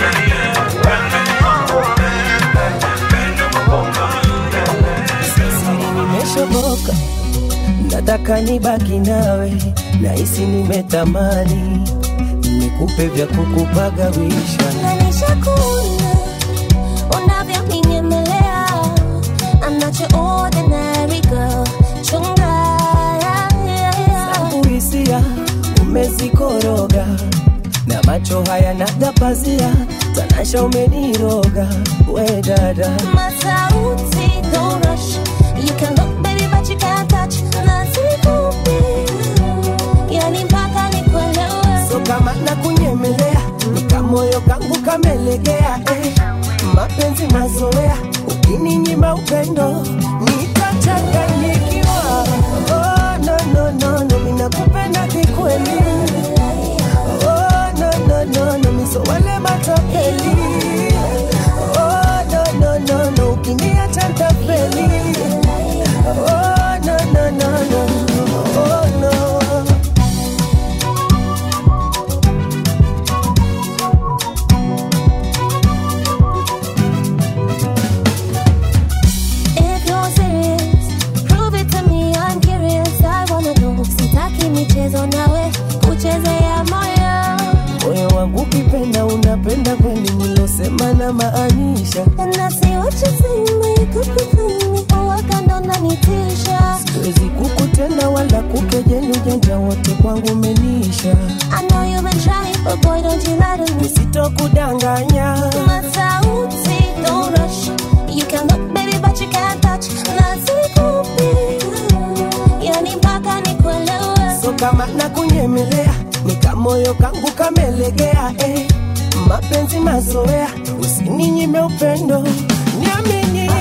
bendo mgongo nimeshoboka nataka nibaki nawe, nahisi nimetamani nikupe vya kukupagawisha. Nanishakuna unavyonimelea, I'm not your ordinary girl. Chunga zangu hisia umezikoroga, na macho haya nagapazia, tanasha umeniroga we dada. Masauti, don't rush. You can look baby but you can't touch. Nasikupi, yani mpaka nikuelewe. So kama nakunyemelea, nikamoyo kangu kamelegea, mapenzi mazoea, ukininyima upendo nitachanganyikiwa. Oh no no no no, mimi nakupenda kikweli. Oh no no no no, mimi so wale matapeli. Oh no no no no, ukiniacha nitafeli. Oh no no no no, oh no. If you're serious, prove it to me, I'm curious, I wanna know. Sitaki michezo nawe, kuchezea moyo. Moyo wangu kipenda, unapenda kweli nilosema na maanisha. And I see what you see, you could be feeling. Wakando nanitisha. Siwezi kukutenda wala kukejeli, ujanja wote kwangu umenisha. I know you've been trying, but boy don't you lie to me. Sitokudanganya. Masauti, don't rush. You can look baby but you can't touch. Nasikupi, yani mpaka nikuelewe. So kama nakunyemelea, nikamoyo kangu kamelegea, mapenzi mazoea, usininyime upendo, niamini.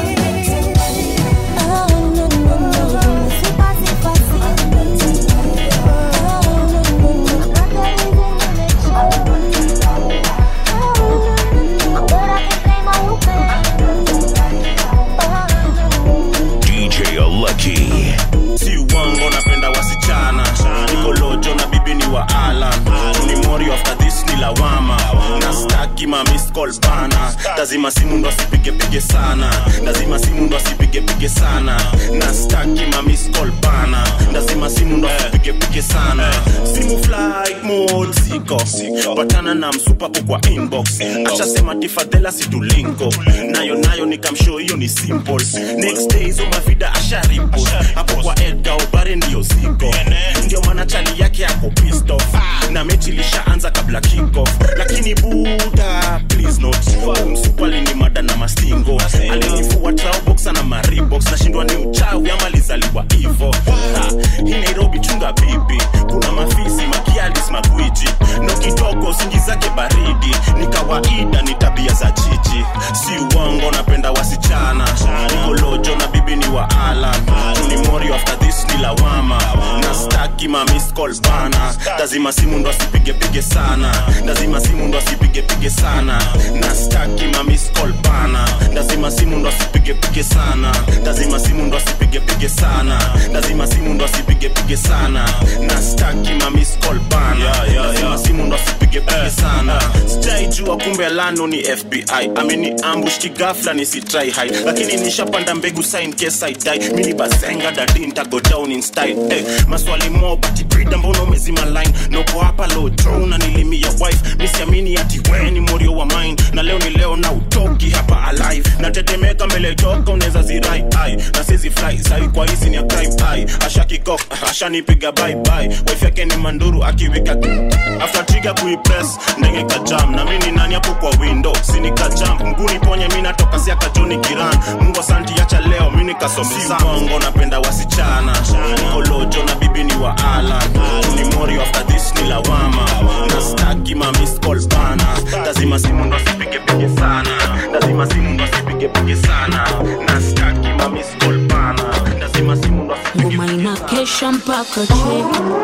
DJ Lucky. Si uongo napenda wasichana, niko lojo na bibi ni wa Alan. Ni mori after this ni lawama, na staki ma miss call bana. Lazima simu ndo asipige sana, lazima simu ndo asipige sana. Na staki ma miss call bana, lazima simu ndo asipige sana. Simu flight mode siko, patana na msupa kwa inbox. Acha sema tifadela situlinko, nayo nikamshow hiyo ni simple. Next day zo mavida asharipo, hapo kwa Edgar Obare ndio ziko. Ndio maana chali yake yako pissed off, na mechi lishaanza kabla kick off. Lakini buda please not, msupali ni mada na mastingo. Alinifua trao boxa na maribox, nashindwa ni uchawi ama lizaliwa hivo. Hii Nairobi chunga bibi, kuna mafisi makialis magwiji, no kidogo singi zake baridi, ni kawaida ni tabia za jiji. Si uongo napenda wasichana, niko lojo na bibi ni wa Alan. Ni mori after this ni lawama, na staki ma miss call bana. Lazima simu ndo asipige sana, lazima simu ndo asipige sana. Na staki ma miss call bana, lazima simu ndo asipige sana, lazima simu ndo asipige sana, lazima simu ndo asipige sana. Na staki ma miss call bana, lazima simu ndo asipige sana. Sijaijua kumbe Lano ni FBI, ameni ambush kigafla nisitry hide, lakini nishapanda mbegu sign case I die. Mini basenga daddy nita go down in style. Maswali mo bati breed mbona umezima line, noko hapa low drone nilimia wife. Misiamini ati wewe ni morio wa mine, na leo ni leo na utoki hapa alive. Na tetemeka mbele toka unaweza zirai ai, na sizi fly sai kwa hizi ni a crime ai. Ashaki kok ashanipiga bye bye, wife yake ni manduru akiwika after trigger kuipress ndege ka jam. Na mimi nani hapo kwa window sinika jump nguni ponye mimi natoka sia kajoni kiran. Mungu asante acha leo mimi nikasomisa. Bongo napenda wasichana, niko lojo na bibi ni wa Alan. Ni mori after this ni lawama, na staki ma miss call bana. Lazima simu ndo asipige sana, lazima simu ndo asipige sana. Na staki ma miss call bana, lazima simu ndo asipige. Ngoma inakesha mpaka che,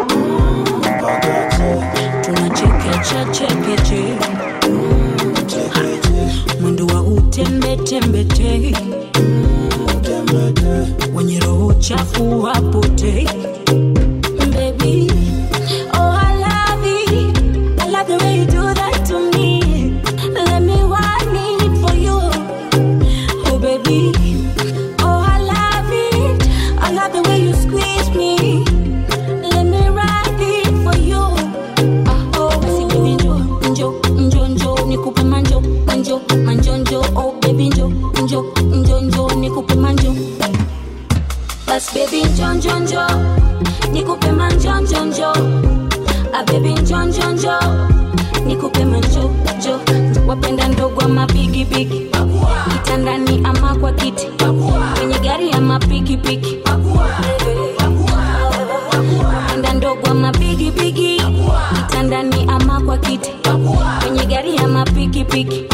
tunachekecha chekeche, mwendo wa utembetembete, wenye roho chafu wapote. Baby, oh I love it, I love the way you do that to me. Let me want it for you, oh baby. Oh I love it, I love the way you squeeze me. njonjonjo nikupe manjonjonjo baby njonjonjo nikupe manjojo wapenda ndogo ama bigi bigi kitandani ama kwa kiti kwenye gari ama pikipiki wapenda ndogo ama bigi bigi kitandani ama kwa kiti kwenye gari ama pikipiki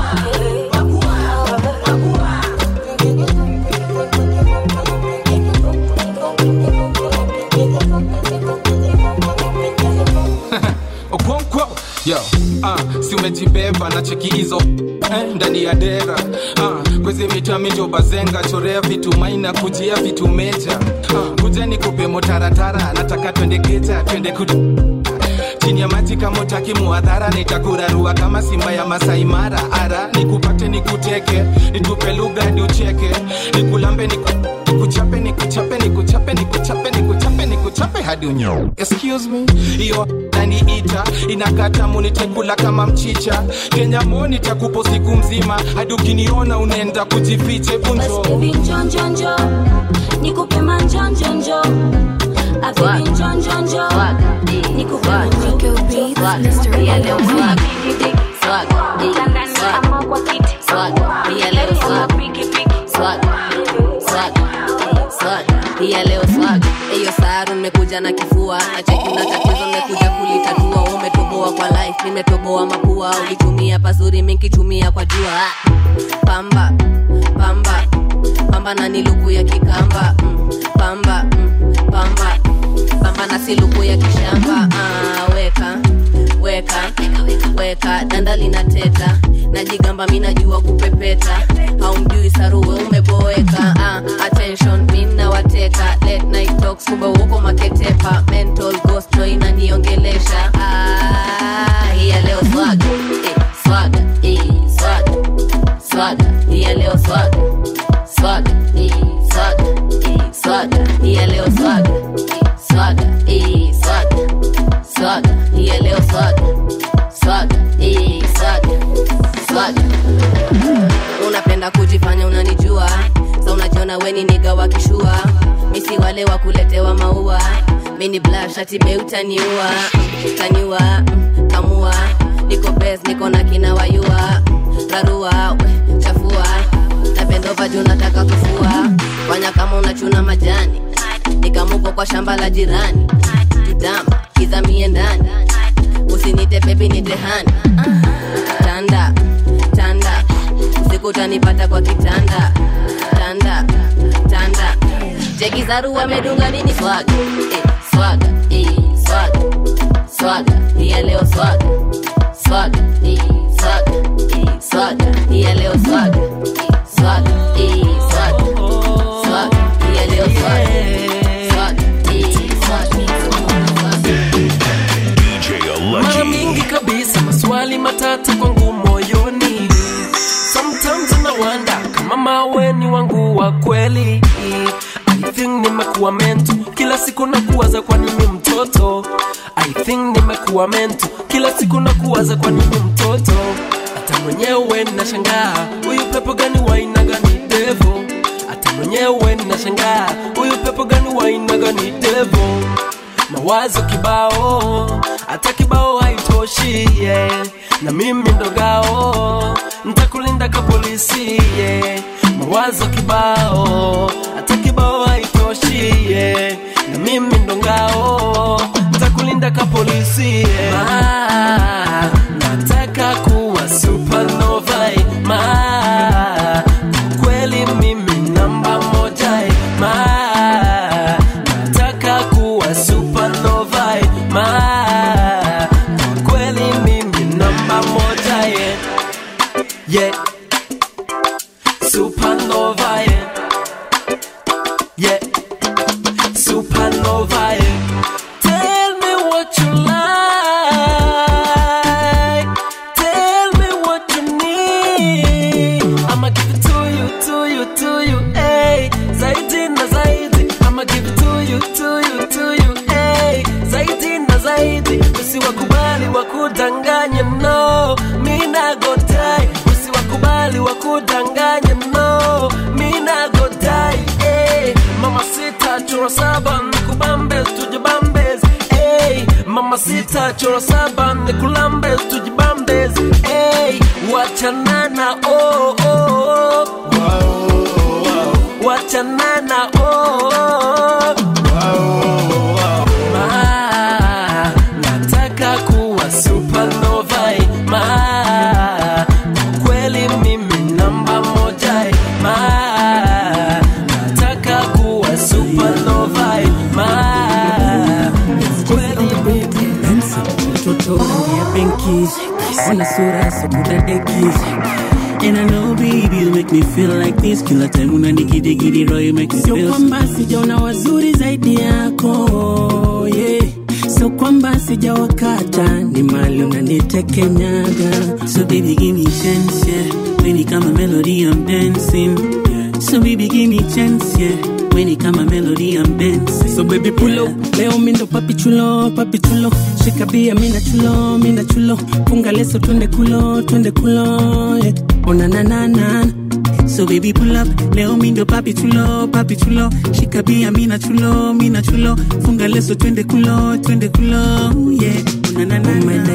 Yo, si umejibeba na cheki hizo ndani ya dera kwezi mita minjo bazenga chorea vitu maina kujia vitu meja kuja nikupe motaratara nataka twende geja twende chini ya maji kama utaki muadhara nitakurarua kama simba ya Masai Mara ara nikupate nikuteke nitupe lugha hadi ucheke nikulambe nikuchape nikuchape nikuchape nikuchape nikuchape nikuchape hadi unyo. Excuse me hiyo nani ita inakata munitekula kama mchicha Kenya moni takupo siku mzima hadi ukiniona unaenda kujifiche bunjo baby njonjonjo nikupe manjonjonjo baby njonjonjo nikupe manjonjonjo ya leo swag swag kitandani ama kwa kiti swag ya leo swag swag swag swag ya leo swag hiyo saru nimekuja na kifua na cheki na tatizo nimekuja kulitatua umetoboa kwa life nimetoboa mapua ulitumia pazuri mimi nikitumia kwa jua pamba pamba pamba na niluku ya kikamba pamba pamba pamba na siluku ya kishamba weka weka weka danda linateta najigamba mimi najua kupepeta haumjui saruwe umeboeka attention mimi na wateka late night talks kumbe uko maketepa mental ghost no inaniongelesha hiya leo swag swag swag swag hiya leo swag swag swag swag hiya leo swag swag swag swag hiya leo swag swag swag swag unapenda kujifanya unanijua sa unajiona weni niga wakishua misi wale wakuletewa maua mini blush atibe utaniua taniua kamua niko best niko na kina wayua rarua chafua napendova juu nataka kufua fanya kama unachuna majani nikamuko kwa shamba la jirani kitama kizamie ndani usinite baby nitehani tanda tanda usiku utanipata kwa kitanda tanda tanda jeki zaru wamedunga nini swag swag swag swag hiya leo swag swag swag swag hiya leo swag swag swag swag hiya leo swag swag mara mingi kabisa maswali matatu kwangu moyoni sometimes I wonder kama maweni wangu wa kweli I think nimekuwa mento kila siku nakuwaza kwa nini mtoto I think nimekuwa mento kila siku nakuwaza kwa nini mtoto hata mwenyewe nashangaa huyu pepo gani wa aina gani devil hata mwenyewe nashangaa huyu pepo gani wa aina gani devil mawazo kibao hata kibao haitoshi yeah. na mimi ndogao nitakulinda ka polisi yeah. mawazo kibao hata kibao haitoshi yeah. na mimi ndogao nitakulinda ka polisi yeah. nataka kuwa supernova kweli mimi namba moja nataka kuwa supernova kweli mimi namba moja yeah supernova yeah supernova tell me what you like tell me what you need I'ma give it to you hey zaidi na zaidi I'ma give it to you hey zaidi na zaidi usiwakubali wakudanganya no mina go die usiwakubali wakudanganya no mina go die hey mama sita chura saba nikubambes tujibambes. Hey, mama sita choro saba nikulambes tujibambes. Hey, wachanana oh oh oh. Wachanana oh oh. Ma, nataka kuwa supernova. Ma, kweli mimi namba moja. Ma, nataka kuwa supernova. Ma, kweli mtoto ya benki wana sura so kudadeki. And I know baby you make me feel like this. Kila time unanikidegidi roho you make me feel. Sio kwamba sijaona wazuri zaidi yako, yeah. Sio kwamba sijawakata, ni mali unanitekenyaga. So baby give me chance, yeah. When it come a melody I'm dancing, yeah. So baby give me chance, yeah. When it come a melody I'm dancing. So baby pull up, leo mindo papi chulo, papi chulo. Shika bia mina chulo. Funga leso twende kulo, yeah. Ona na na na. So baby pull up, leo mindo papi chulo. Shika bia mina chulo. Funga leso twende kulo, yeah. Ona na na. My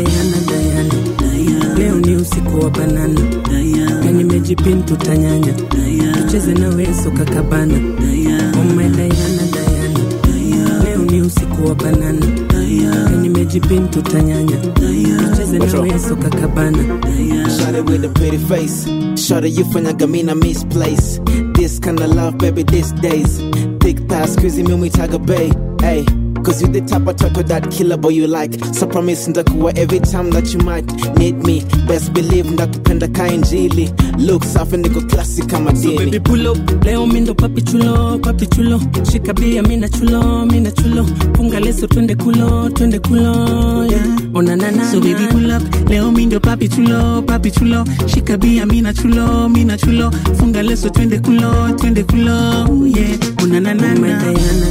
Diana. Leo ni usiku wa banana. Na nimejipin tutanyanya. Tucheze na wewe soka kabana. Oh my Diana. Leo ni usiku wa banana. Na nimejipin tutanyanya. Tucheze na wewe soka kabana. Shot it with a pretty face. Shot it you fanyaga mina misplace. This kind of love baby these days. Thick thighs squeezing me umitaga bay. Hey, cause you the type of turtle that killer boy you like. So promise ndakuwa every time that you might need me. Best believe ndakupenda kainjili. Look safi niko classic kama dini. So baby pull up, leo mindo papi chulo. Shika bia mina chulo. Funga leso twende kulo, yeah. Ona na na. So baby pull up, leo mindo papi chulo. Shika bia mina chulo. Funga leso twende kulo, yeah. Ona na na. My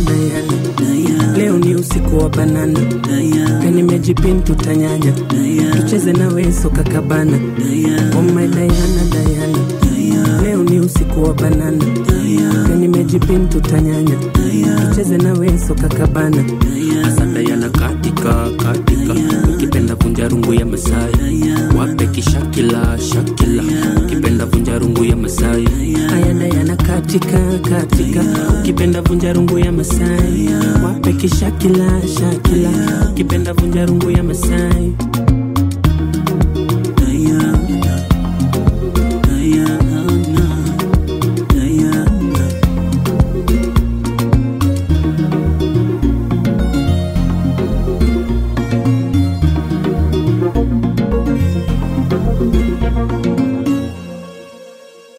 Diana. Leo ni usiku wa banana. Na nimejipin tutanyanya. Tucheze na wewe soka kabana. Oh my Diana. Leo ni usiku wa banana. Na nimejipin tutanyanya. Tucheze na wewe soka kabana. Asante yana katika. Ukipenda vunja rungu ya Masai. Wape kishakila. Ukipenda vunja rungu ya Masai. Ayana yana katika. Ukipenda vunja rungu ya Masai. Wape kishakila. Ukipenda vunja rungu ya Masai.